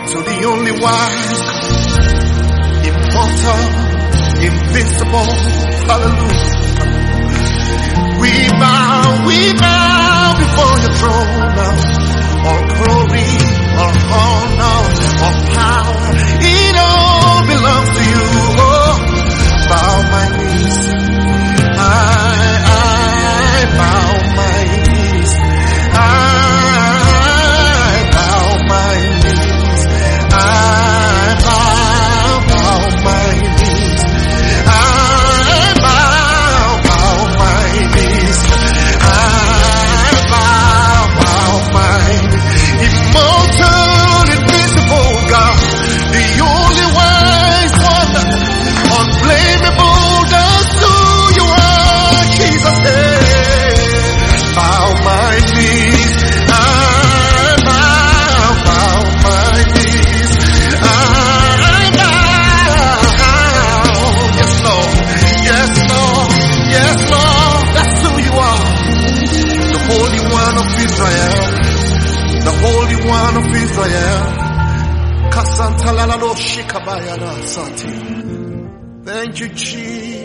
to the only wise, immortal, invincible. Hallelujah. We bow before your throne now. All glory, all honor, all power, it all belongs to you. Oh, bow my knees. I bow my knees. I bow my knees. I bow my knees. I bow my knees. I bow my knees. Immortal, invisible God, the only wise one, unblameable, that's who you are, Jesus. Bow my knees. I bow my knees. I bow. Yes, Lord. Yes, Lord. Yes, Lord. That's who you are. The Holy One of Israel. The Holy One of Israel. Thank you, Jesus.